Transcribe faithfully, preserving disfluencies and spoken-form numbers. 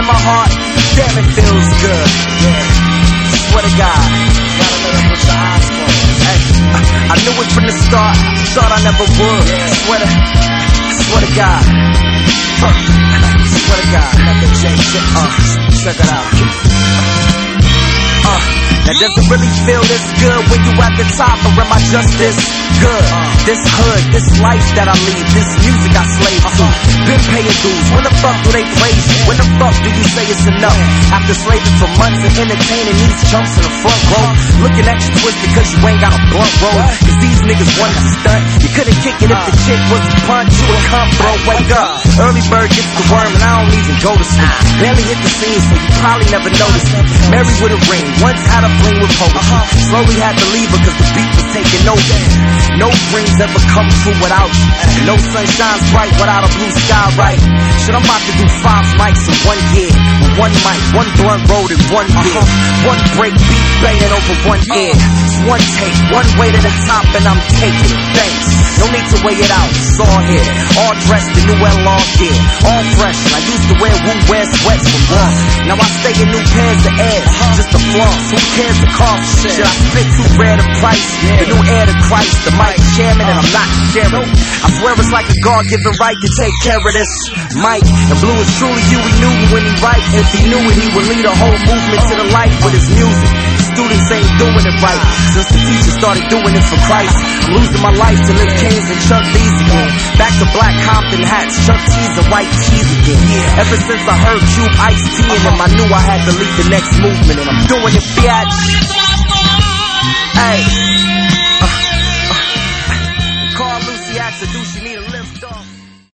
my heart, damn it feels good. Yeah, swear to God. Gotta let it with your eyes closed. Hey, I knew it from the start, thought I never would. Yeah. Swear to, swear to God. Uh, swear to God. Let the J shit, uh, check it out. Uh, now does it really feel this good when you at the top, or am I just this good? This hood, this life that I lead, this music I slave to. Been paying dues, when the fuck do they praise you? When the fuck do you say it's enough? After slaving for months and entertaining these chumps in the front row, looking at you twisted cause you ain't got a blunt roll. Cause these niggas wanted to stunt, you couldn't kick it if the chick was a punch. You would come, bro, wake up. Early bird gets the worm and I don't even go to sleep. Barely hit the scene so you probably never noticed me. Married with a ring, once had a fling with poetry. Slowly had to leave her cause the beat was taking over. No dreams ever come true without you. And no sun shines bright without a blue sky, right? Shit, I'm about to do five mics in one year. With one mic, one blunt road and one beer. One break beat banging over one ear. It's one take, one way to the top and I'm taking it. Thanks. No need to weigh it out, it's all here. All dressed in new and long gear. All fresh, and I used to wear Wu Wear sweats from once. Now I stay in new pairs of airs, just a floss. Who cares the cost? Shit, I spit too rare the price. The new heir to Christ, the mic chairman, and I'm not sharing. I swear it's like a God-given right to take care of this mic. The blue is truly Huey Newton when he writes. If he knew it, he would lead a whole movement to the light with his music. Students ain't doing it right since the teacher started doing it for Christ. I'm losing my life to live Kings and Chuck D's again. Back to black Compton hats, Chuck T's and white tees again. Ever since I heard Cube Ice T and him, I knew I had to lead the next movement, and I'm doing it, biatch. Hey.